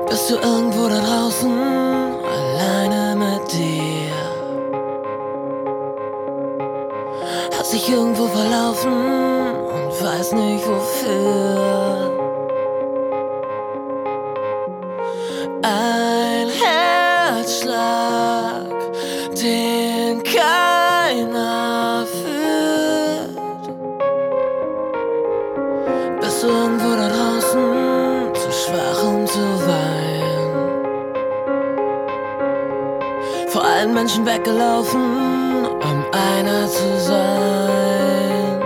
Bist du irgendwo da draußen, alleine mit dir? Hast dich irgendwo verlaufen und weiß nicht wofür. Ein Herzschlag, den keiner fühlt. Bist du irgendwo da draußen, zu schwach um zu weinen? Vor allen Menschen weggelaufen, um einer zu sein.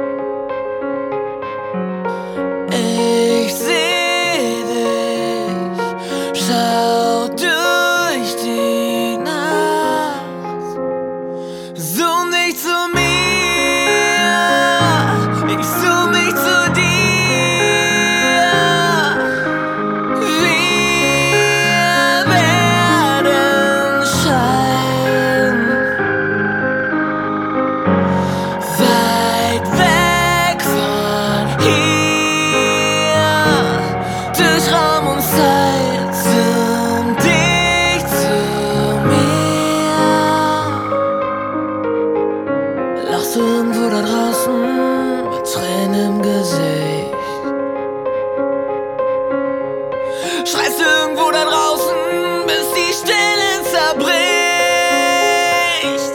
Ich seh dich, schau durch die Nacht, zoom dich zu mir, ich zoom mich zu dir. Wir werden scheinen, weit weg von hier, durch Raum und Zeit, zoom dich zu mir. Lachst du irgendwo da draußen mit Tränen im Gesicht? Schreist du irgendwo da draußen, bis die Stille zerbricht?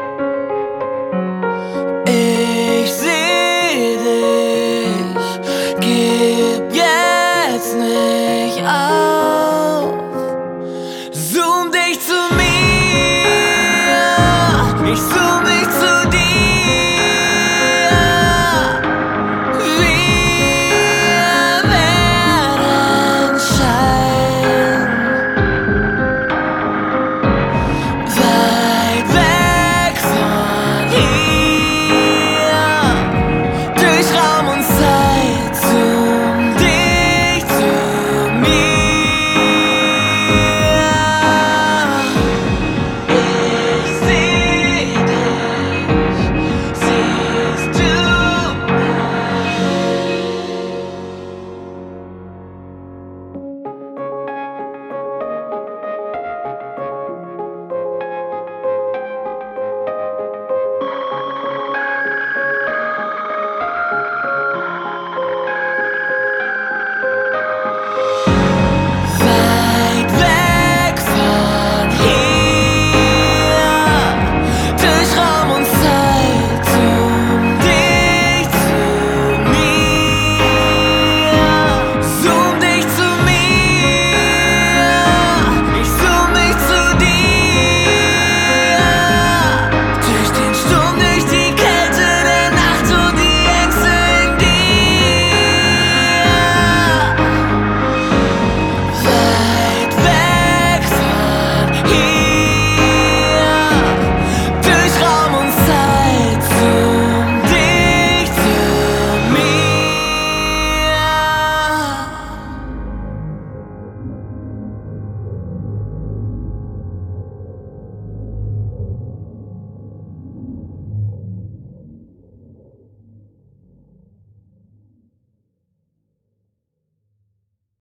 Ich seh dich, gib jetzt nicht auf. Zoom dich zu mir, ich zoom dich zu dir. Wir werden scheinen, weit weg von hier.